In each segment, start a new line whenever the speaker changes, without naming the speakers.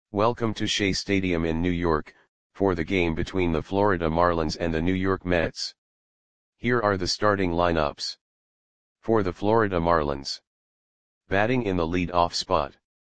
Welcome to Shea Stadium in New York, for the game between the Florida Marlins and the New York Mets. Here are the starting lineups. For the Florida Marlins. Batting in the lead-off spot.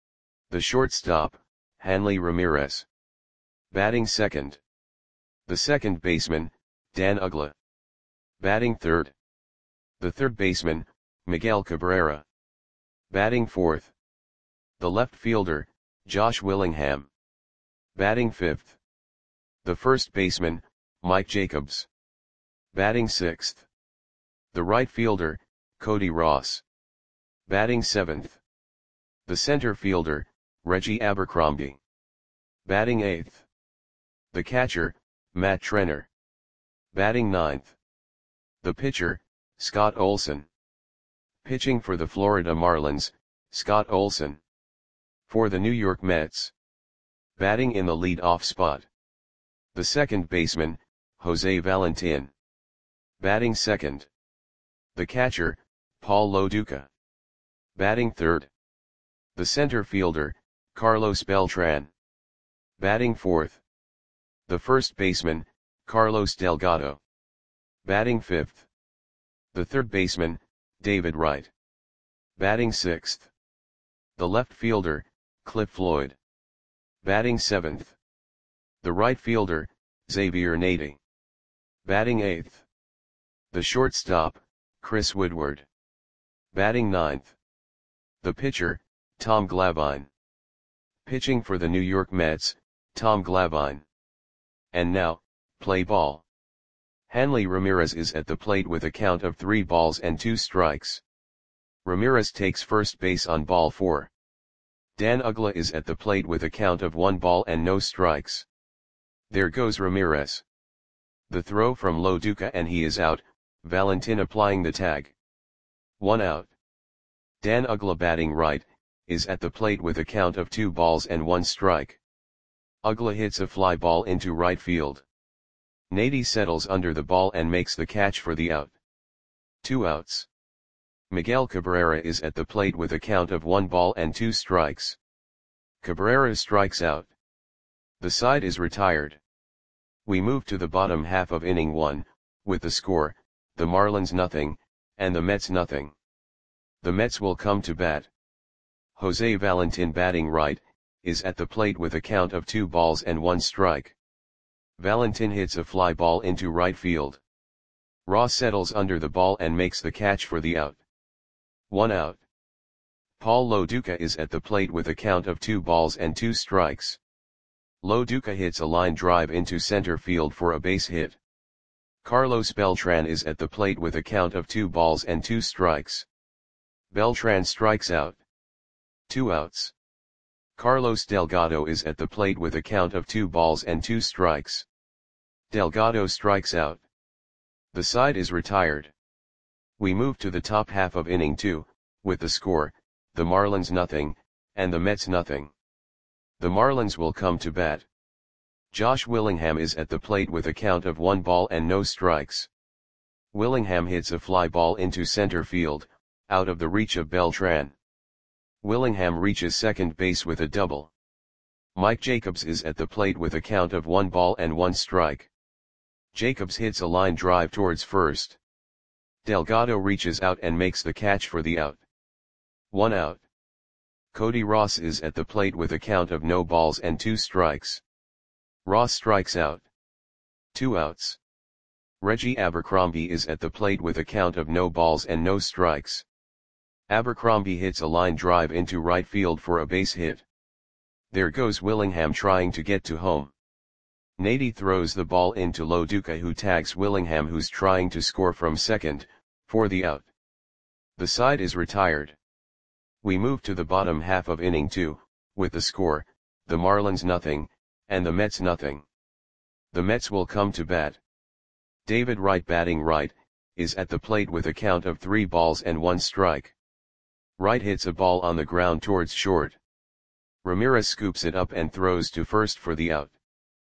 The shortstop, Hanley Ramirez. Batting second. The second baseman, Dan Uggla. Batting third. The third baseman, Miguel Cabrera. Batting fourth. The left fielder, Josh Willingham. Batting fifth. The first baseman, Mike Jacobs. Batting sixth. The right fielder, Cody Ross. Batting seventh. The center fielder, Reggie Abercrombie. Batting eighth. The catcher, Matt Trenner. Batting ninth. The pitcher, Scott Olson. Pitching for the Florida Marlins, Scott Olson. For the New York Mets. Batting in the lead-off spot. The second baseman, Jose Valentin. Batting second. The catcher, Paul Lo Duca. Batting third. The center fielder, Carlos Beltran. Batting fourth. The first baseman, Carlos Delgado. Batting fifth. The third baseman, David Wright. Batting sixth. The left fielder, Cliff Floyd. Batting seventh. The right fielder, Xavier Nady. Batting eighth. The shortstop, Chris Woodward. Batting ninth. The pitcher, Tom Glavine. Pitching for the New York Mets, Tom Glavine. And now, play ball. Hanley Ramirez is at the plate with a count of 3 balls and 2 strikes. Ramirez takes first base on ball 4. Dan Uggla is at the plate with a count of 1 ball and no strikes. There goes Ramirez. The throw from Lo Duca and he is out, Valentin applying the tag. 1 out. Dan Uggla batting right, is at the plate with a count of 2 balls and 1 strike. Uggla hits a fly ball into right field. Nady settles under the ball and makes the catch for the out. 2 outs. Miguel Cabrera is at the plate with a count of 1 ball and 2 strikes. Cabrera strikes out. The side is retired. We move to the bottom half of inning 1, with the score, the Marlins nothing, and the Mets nothing. The Mets will come to bat. Jose Valentin batting right, is at the plate with a count of 2 balls and 1 strike. Valentin hits a fly ball into right field. Ross settles under the ball and makes the catch for the out. 1 out. Paul Lo Duca is at the plate with a count of 2 balls and 2 strikes. Lo Duca hits a line drive into center field for a base hit. Carlos Beltran is at the plate with a count of 2 balls and 2 strikes. Beltran strikes out. 2 outs. Carlos Delgado is at the plate with a count of 2 balls and 2 strikes. Delgado strikes out. The side is retired. We move to the top half of inning 2, with the score, the Marlins nothing, and the Mets nothing. The Marlins will come to bat. Josh Willingham is at the plate with a count of 1 ball and no strikes. Willingham hits a fly ball into center field, out of the reach of Beltran. Willingham reaches second base with a double. Mike Jacobs is at the plate with a count of 1 ball and 1 strike. Jacobs hits a line drive towards first. Delgado reaches out and makes the catch for the out. 1 out. Cody Ross is at the plate with a count of no balls and 2 strikes. Ross strikes out. 2 outs. Reggie Abercrombie is at the plate with a count of no balls and no strikes. Abercrombie hits a line drive into right field for a base hit. There goes Willingham trying to get to home. Nady throws the ball into Lo Duca who tags Willingham who's trying to score from second, for the out. The side is retired. We move to the bottom half of inning 2, with the score, the Marlins nothing, and the Mets nothing. The Mets will come to bat. David Wright batting right, is at the plate with a count of 3 balls and 1 strike. Wright hits a ball on the ground towards short. Ramirez scoops it up and throws to first for the out.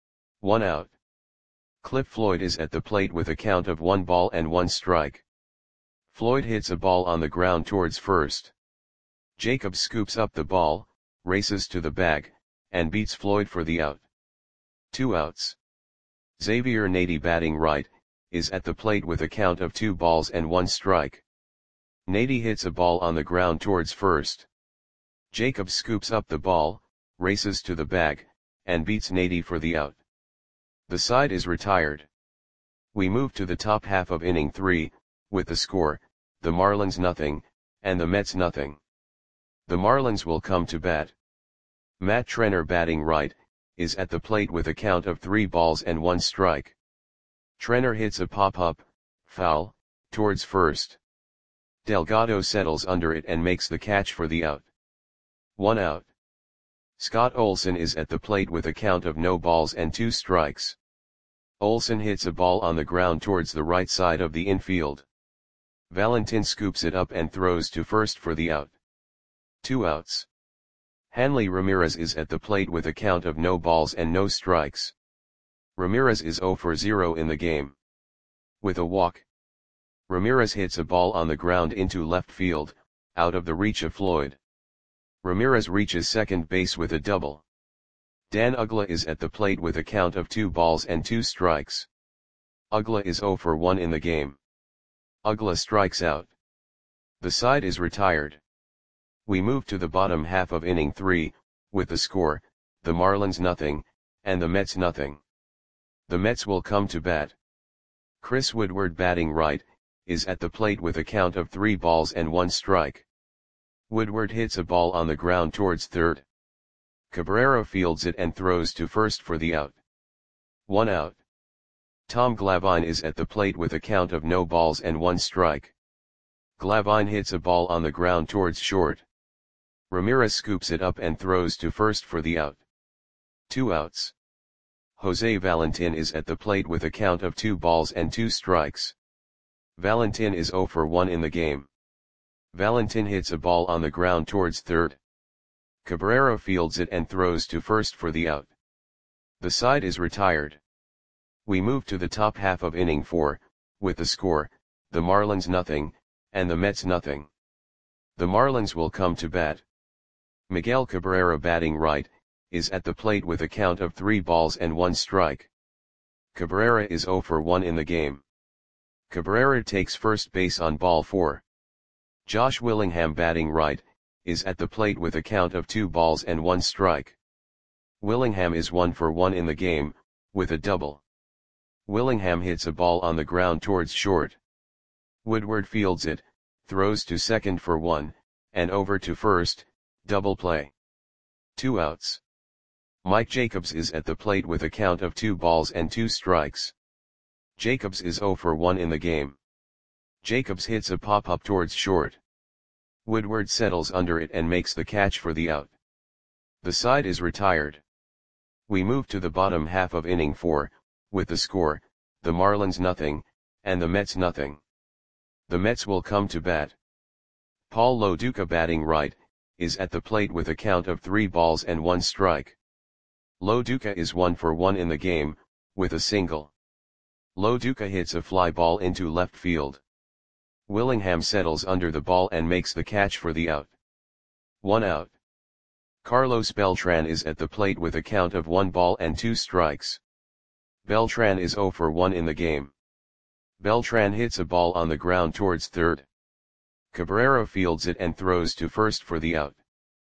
1 out. Cliff Floyd is at the plate with a count of 1 ball and 1 strike. Floyd hits a ball on the ground towards first. Jacobs scoops up the ball, races to the bag, and beats Floyd for the out. 2 outs. Xavier Nady batting right, is at the plate with a count of 2 balls and 1 strike. Nady hits a ball on the ground towards first. Jacobs scoops up the ball, races to the bag, and beats Nady for the out. The side is retired. We move to the top half of inning 3, with the score, the Marlins nothing, and the Mets nothing. The Marlins will come to bat. Matt Trenner batting right, is at the plate with a count of 3 balls and 1 strike. Trenner hits a pop-up, foul, towards first. Delgado settles under it and makes the catch for the out. 1 out. Scott Olson is at the plate with a count of no balls and 2 strikes. Olson hits a ball on the ground towards the right side of the infield. Valentin scoops it up and throws to first for the out. 2 outs. Hanley Ramirez is at the plate with a count of no balls and no strikes. Ramirez is 0 for 0 in the game. With a walk. Ramirez hits a ball on the ground into left field, out of the reach of Floyd. Ramirez reaches second base with a double. Dan Uggla is at the plate with a count of 2 balls and 2 strikes. Uggla is 0 for 1 in the game. Uggla strikes out. The side is retired. We move to the bottom half of inning 3, with the score, the Marlins nothing, and the Mets nothing. The Mets will come to bat. Chris Woodward batting right, is at the plate with a count of 3 balls and 1 strike. Woodward hits a ball on the ground towards third. Cabrera fields it and throws to first for the out. 1 out. Tom Glavine is at the plate with a count of no balls and 1 strike. Glavine hits a ball on the ground towards short. Ramirez scoops it up and throws to first for the out. 2 outs. Jose Valentin is at the plate with a count of 2 balls and 2 strikes. Valentin is 0 for 1 in the game. Valentin hits a ball on the ground towards third. Cabrera fields it and throws to first for the out. The side is retired. We move to the top half of inning 4, with the score, the Marlins nothing, and the Mets nothing. The Marlins will come to bat. Miguel Cabrera batting right, is at the plate with a count of 3 balls and 1 strike. Cabrera is 0 for 1 in the game. Cabrera takes first base on ball 4. Josh Willingham batting right, is at the plate with a count of 2 balls and 1 strike. Willingham is 1 for 1 in the game, with a double. Willingham hits a ball on the ground towards short. Woodward fields it, throws to second for 1, and over to first, double play. 2 outs. Mike Jacobs is at the plate with a count of 2 balls and 2 strikes. Jacobs is 0 for 1 in the game. Jacobs hits a pop-up towards short. Woodward settles under it and makes the catch for the out. The side is retired. We move to the bottom half of inning 4, with the score, the Marlins nothing, and the Mets nothing. The Mets will come to bat. Paul Lo Duca batting right, is at the plate with a count of 3 balls and 1 strike. Lo Duca is 1 for 1 in the game, with a single. Lo Duca hits a fly ball into left field. Willingham settles under the ball and makes the catch for the out. 1 out. Carlos Beltran is at the plate with a count of 1 ball and 2 strikes. Beltran is 0 for 1 in the game. Beltran hits a ball on the ground towards third. Cabrera fields it and throws to first for the out.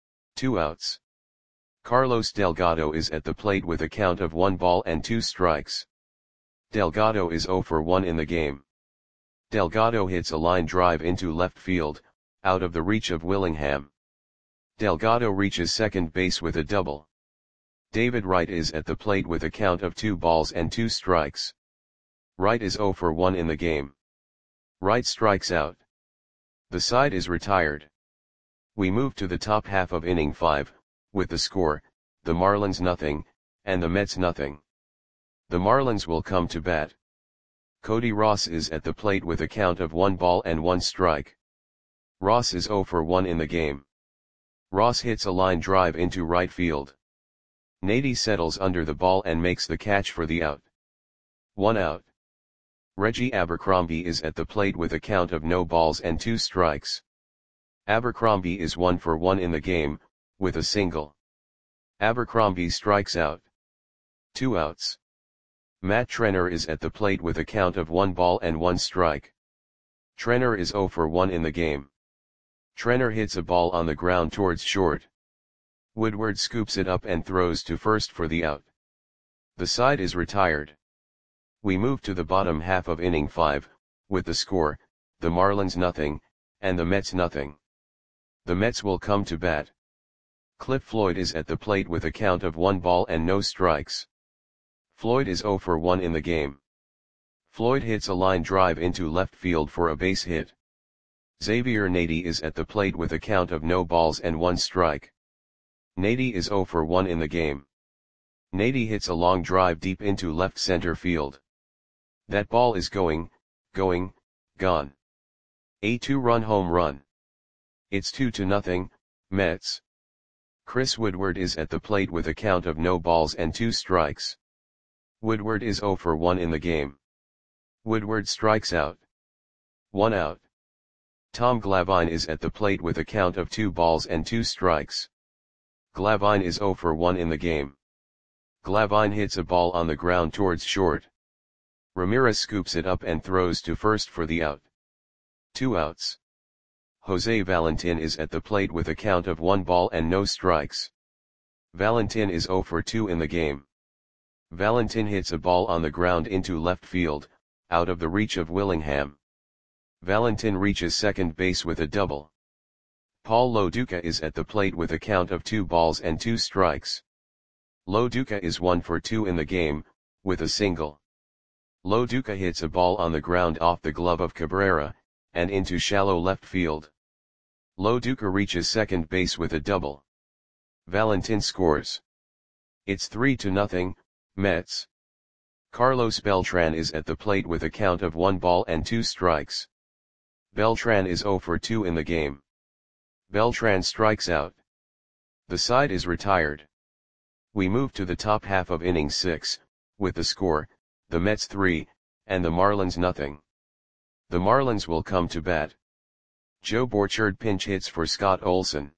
2 outs. Carlos Delgado is at the plate with a count of 1 ball and 2 strikes. Delgado is 0 for 1 in the game. Delgado hits a line drive into left field, out of the reach of Willingham. Delgado reaches second base with a double. David Wright is at the plate with a count of 2 balls and 2 strikes. Wright is 0 for 1 in the game. Wright strikes out. The side is retired. We move to the top half of inning 5, with the score, the Marlins nothing, and the Mets nothing. The Marlins will come to bat. Cody Ross is at the plate with a count of 1 ball and 1 strike. Ross is 0 for 1 in the game. Ross hits a line drive into right field. Nady settles under the ball and makes the catch for the out. 1 out. Reggie Abercrombie is at the plate with a count of no balls and 2 strikes. Abercrombie is 1 for 1 in the game, with a single. Abercrombie strikes out. 2 outs. Matt Trenner is at the plate with a count of 1 ball and 1 strike. Trenner is 0 for 1 in the game. Trenner hits a ball on the ground towards short. Woodward scoops it up and throws to first for the out. The side is retired. We move to the bottom half of inning 5, with the score, the Marlins nothing, and the Mets nothing. The Mets will come to bat. Cliff Floyd is at the plate with a count of 1 ball and no strikes. Floyd is 0 for 1 in the game. Floyd hits a line drive into left field for a base hit. Xavier Nady is at the plate with a count of no balls and 1 strike. Nady is 0 for 1 in the game. Nady hits a long drive deep into left center field. That ball is gone. A 2-run home run. It's 2-0, Mets. Chris Woodward is at the plate with a count of no balls and 2 strikes. Woodward is 0 for 1 in the game. Woodward strikes out. 1 out. Tom Glavine is at the plate with a count of 2 balls and 2 strikes. Glavine is 0 for 1 in the game. Glavine hits a ball on the ground towards short. Ramirez scoops it up and throws to first for the out. 2 outs. Jose Valentin is at the plate with a count of 1 ball and no strikes. Valentin is 0 for 2 in the game. Valentin hits a ball on the ground into left field, out of the reach of Willingham. Valentin reaches second base with a double. Paul Lo Duca is at the plate with a count of 2 balls and 2 strikes. Lo Duca is 1 for 2 in the game, with a single. Lo Duca hits a ball on the ground off the glove of Cabrera, and into shallow left field. Lo Duca reaches second base with a double. Valentin scores. It's 3-0, Mets. Carlos Beltran is at the plate with a count of 1 ball and 2 strikes. Beltran is 0 for 2 in the game. Beltran strikes out. The side is retired. We move to the top half of inning 6, with the score, the Mets 3, and the Marlins nothing. The Marlins will come to bat. Joe Borchard pinch hits for Scott Olson.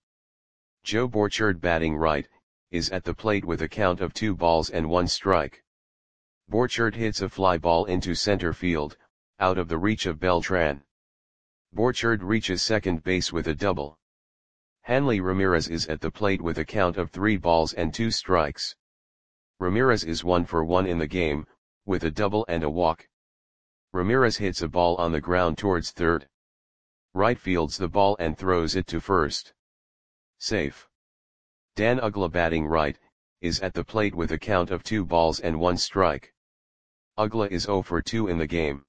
Joe Borchard, batting right, is at the plate with a count of 2 balls and 1 strike. Borchard hits a fly ball into center field, out of the reach of Beltran. Borchard reaches second base with a double. Hanley Ramirez is at the plate with a count of 3 balls and 2 strikes. Ramirez is 1 for 1 in the game, with a double and a walk. Ramirez hits a ball on the ground towards third. Right fields the ball and throws it to first. Safe. Dan Uggla, batting right, is at the plate with a count of 2 balls and 1 strike. Uggla is 0 for 2 in the game.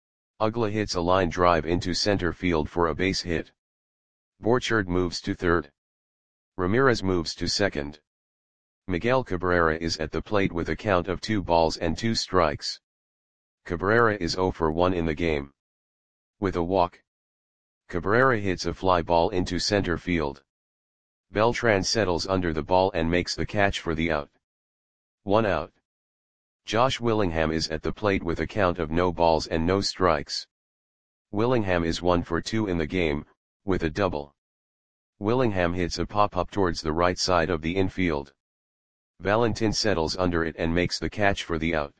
Uggla hits a line drive into center field for a base hit. Borchard moves to third. Ramirez moves to second. Miguel Cabrera is at the plate with a count of 2 balls and 2 strikes. Cabrera is 0 for 1 in the game. With a walk. Cabrera hits a fly ball into center field. Beltran settles under the ball and makes the catch for the out. 1 out. Josh Willingham is at the plate with a count of no balls and no strikes. Willingham is 1 for 2 in the game, with a double. Willingham hits a pop-up towards the right side of the infield. Valentin settles under it and makes the catch for the out.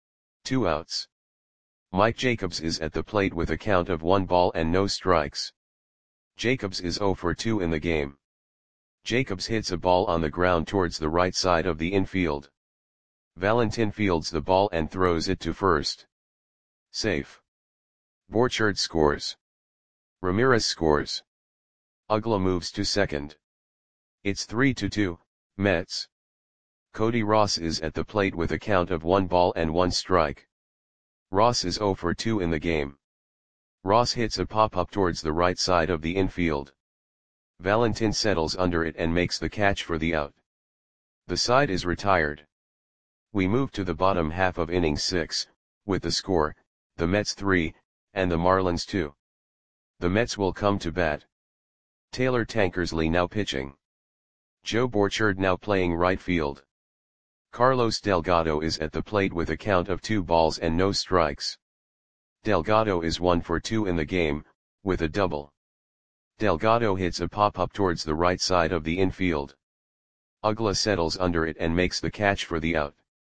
2 outs. Mike Jacobs is at the plate with a count of 1 ball and no strikes. Jacobs is 0 for 2 in the game. Jacobs hits a ball on the ground towards the right side of the infield. Valentin fields the ball and throws it to first. Safe. Borchard scores. Ramirez scores. Uggla moves to second. It's 3-2, Mets. Cody Ross is at the plate with a count of 1 ball and 1 strike. Ross is 0 for 2 in the game. Ross hits a pop-up towards the right side of the infield. Valentin settles under it and makes the catch for the out. The side is retired. We move to the bottom half of inning 6, with the score, the Mets 3, and the Marlins 2. The Mets will come to bat. Taylor Tankersley now pitching. Joe Borchard now playing right field. Carlos Delgado is at the plate with a count of 2 balls and no strikes. Delgado is 1 for 2 in the game, with a double. Delgado hits a pop-up towards the right side of the infield. Uggla settles under it and makes the catch for the out.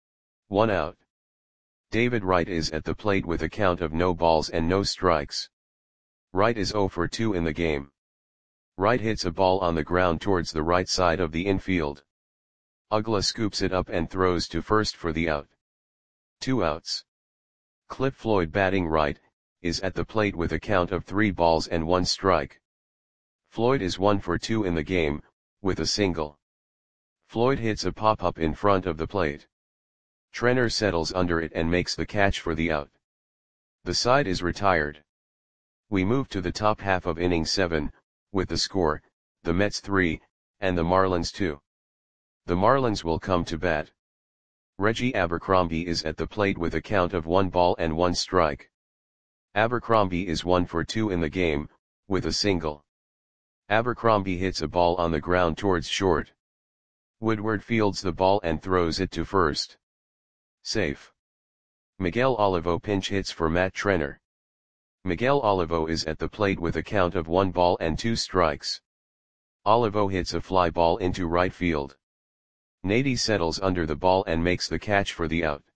1 out. David Wright is at the plate with a count of no balls and no strikes. Wright is 0 for 2 in the game. Wright hits a ball on the ground towards the right side of the infield. Uggla scoops it up and throws to first for the out. 2 outs. Cliff Floyd batting right, is at the plate with a count of 3 balls and 1 strike. Floyd is 1 for 2 in the game, with a single. Floyd hits a pop-up in front of the plate. Trenner settles under it and makes the catch for the out. The side is retired. We move to the top half of inning 7, with the score, the Mets 3, and the Marlins 2. The Marlins will come to bat. Reggie Abercrombie is at the plate with a count of 1 ball and 1 strike. Abercrombie is 1 for 2 in the game, with a single. Abercrombie hits a ball on the ground towards short. Woodward fields the ball and throws it to first. Safe. Miguel Olivo pinch hits for Matt Trenner. Miguel Olivo is at the plate with a count of 1 ball and 2 strikes. Olivo hits a fly ball into right field. Nady settles under the ball and makes the catch for the out.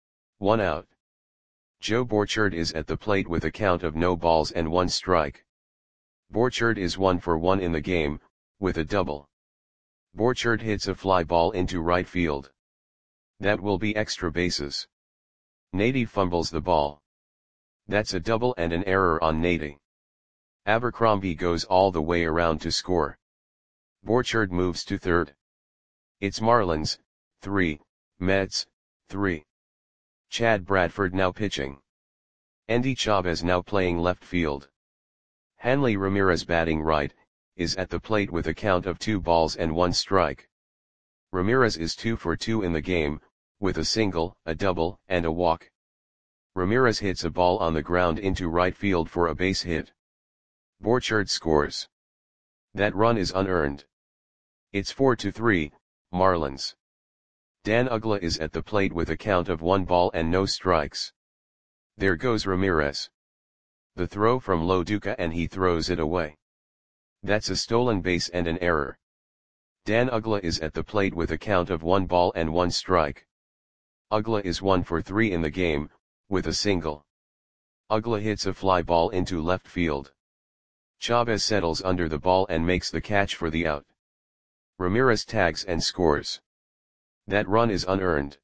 1 out. Joe Borchard is at the plate with a count of no balls and 1 strike. Borchard is 1 for 1 in the game, with a double. Borchard hits a fly ball into right field. That will be extra bases. Nady fumbles the ball. That's a double and an error on Nady. Abercrombie goes all the way around to score. Borchard moves to third. It's Marlins, 3, Mets, 3. Chad Bradford now pitching. Endy Chavez now playing left field. Hanley Ramirez batting right, is at the plate with a count of 2 balls and 1 strike. Ramirez is 2 for 2 in the game, with a single, a double, and a walk. Ramirez hits a ball on the ground into right field for a base hit. Borchard scores. That run is unearned. It's 4-3, Marlins. Dan Uggla is at the plate with a count of 1 ball and no strikes. There goes Ramirez. The throw from Lo Duca and he throws it away. That's a stolen base and an error. Dan Uggla is at the plate with a count of 1 ball and 1 strike. Uggla is 1 for 3 in the game, with a single. Uggla hits a fly ball into left field. Chavez settles under the ball and makes the catch for the out. Ramirez tags and scores. That run is unearned.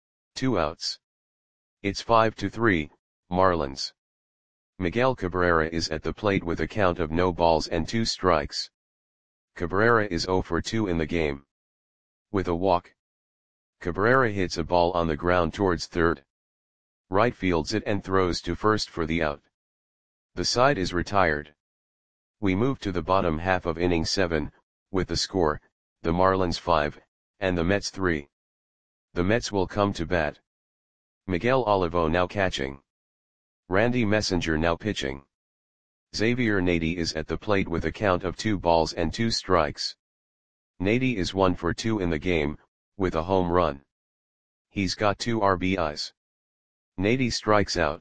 2 outs. It's 5-3, Marlins. Miguel Cabrera is at the plate with a count of no balls and 2 strikes. Cabrera is 0 for 2 in the game. With a walk. Cabrera hits a ball on the ground towards third. Right fields it and throws to first for the out. The side is retired. We move to the bottom half of inning 7, with the score, the Marlins 5, and the Mets 3. The Mets will come to bat. Miguel Olivo now catching. Randy Messenger now pitching. Xavier Nady is at the plate with a count of 2 balls and 2 strikes. Nady is 1 for 2 in the game, with a home run. He's got 2 RBIs. Nady strikes out.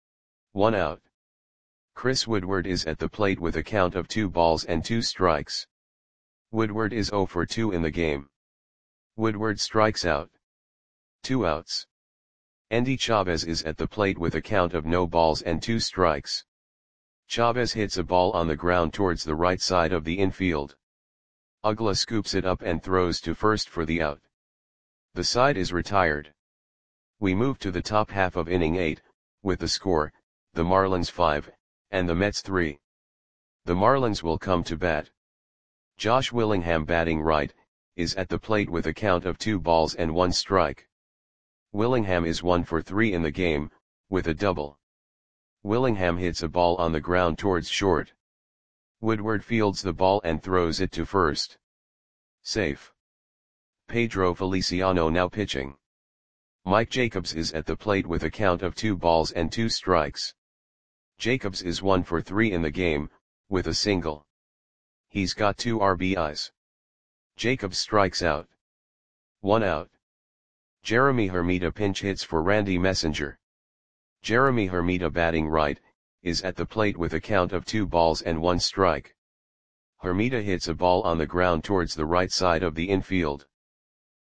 1 out. Chris Woodward is at the plate with a count of 2 balls and 2 strikes. Woodward is 0 for 2 in the game. Woodward strikes out. 2 outs. Endy Chavez is at the plate with a count of no balls and 2 strikes. Chavez hits a ball on the ground towards the right side of the infield. Uggla scoops it up and throws to first for the out. The side is retired. We move to the top half of inning 8, with the score, the Marlins 5, and the Mets 3. The Marlins will come to bat. Josh Willingham batting right, is at the plate with a count of 2 balls and 1 strike. Willingham is 1 for 3 in the game, with a double. Willingham hits a ball on the ground towards short. Woodward fields the ball and throws it to first. Safe. Pedro Feliciano now pitching. Mike Jacobs is at the plate with a count of 2 balls and 2 strikes. Jacobs is 1 for 3 in the game, with a single. He's got 2 RBIs. Jacobs strikes out. 1 out. Jeremy Hermida pinch hits for Randy Messenger. Jeremy Hermida batting right, is at the plate with a count of 2 balls and 1 strike. Hermida hits a ball on the ground towards the right side of the infield.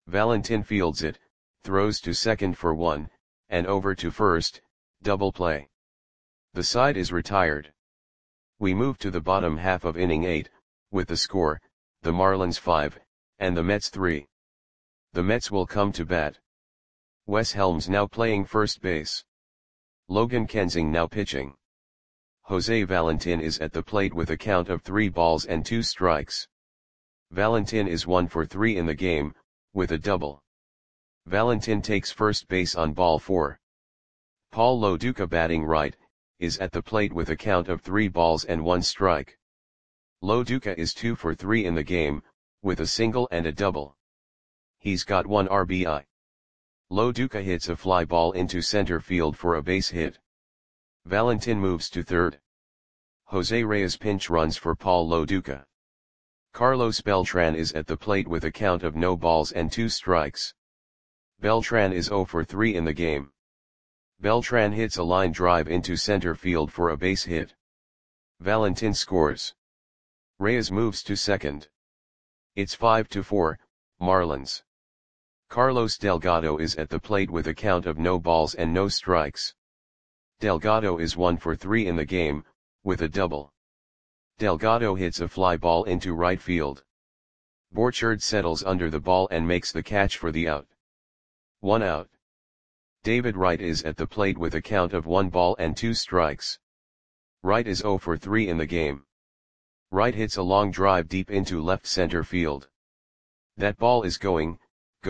Valentin fields it, throws to second for one, and over to first, double play. The side is retired. We move to the bottom half of inning 8, with the score, the Marlins 5, and the Mets 3. The Mets will come to bat. Wes Helms now playing first base. Logan Kensing now pitching. Jose Valentin is at the plate with a count of 3 balls and 2 strikes. Valentin is 1 for 3 in the game, with a double. Valentin takes first base on ball 4. Paul Lo Duca batting right, is at the plate with a count of 3 balls and 1 strike. Lo Duca is 2 for 3 in the game, with a single and a double. He's got 1 RBI. Lo Duca hits a fly ball into center field for a base hit. Valentin moves to third. Jose Reyes pinch runs for Paul Lo Duca. Carlos Beltran is at the plate with a count of no balls and 2 strikes. Beltran is 0 for 3 in the game. Beltran hits a line drive into center field for a base hit. Valentin scores. Reyes moves to second. It's 5-4, Marlins. Carlos Delgado is at the plate with a count of no balls and no strikes. Delgado is 1 for 3 in the game, with a double. Delgado hits a fly ball into right field. Borchard settles under the ball and makes the catch for the out. 1 out. David Wright is at the plate with a count of 1 ball and 2 strikes. Wright is 0 for 3 in the game. Wright hits a long drive deep into left center field. That ball is gone.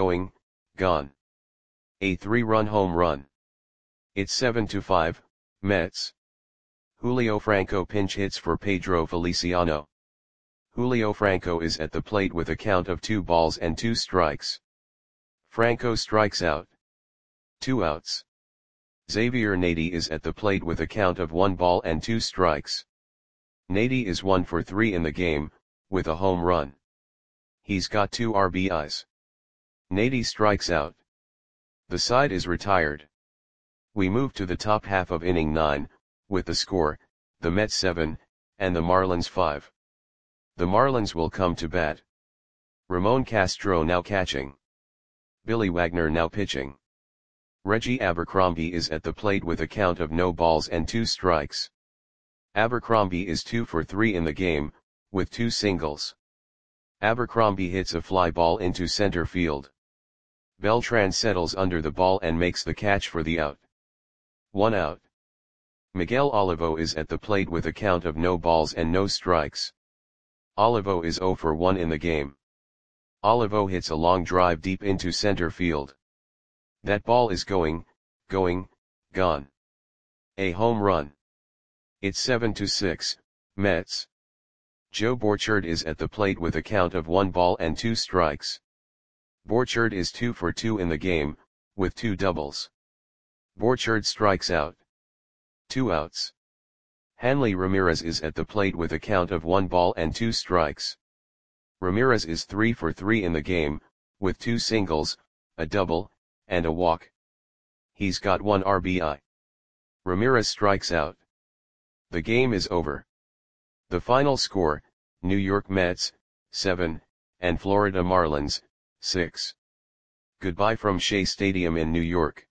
A 3-run home run. It's 7-5, Mets. Julio Franco pinch hits for Pedro Feliciano. Julio Franco is at the plate with a count of 2 balls and 2 strikes. Franco strikes out. 2 outs. Xavier Nady is at the plate with a count of 1 ball and 2 strikes. Nady is 1 for 3 in the game, with a home run. He's got 2 RBIs. Nady strikes out. The side is retired. We move to the top half of inning 9, with the score, the Mets 7, and the Marlins 5. The Marlins will come to bat. Ramon Castro now catching. Billy Wagner now pitching. Reggie Abercrombie is at the plate with a count of no balls and 2 strikes. Abercrombie is 2 for 3 in the game, with 2 singles. Abercrombie hits a fly ball into center field. Beltran settles under the ball and makes the catch for the out. 1 out. Miguel Olivo is at the plate with a count of no balls and no strikes. Olivo is 0 for 1 in the game. Olivo hits a long drive deep into center field. That ball is gone. A home run. It's 7-6, Mets. Joe Borchard is at the plate with a count of 1 ball and 2 strikes. Borchard is 2 for 2 in the game, with 2 doubles. Borchard strikes out. 2 outs. Hanley Ramirez is at the plate with a count of 1 ball and 2 strikes. Ramirez is 3 for 3 in the game, with 2 singles, a double, and a walk. He's got 1 RBI. Ramirez strikes out. The game is over. The final score, New York Mets, 7, and Florida Marlins, 6. Goodbye from Shea Stadium in New York.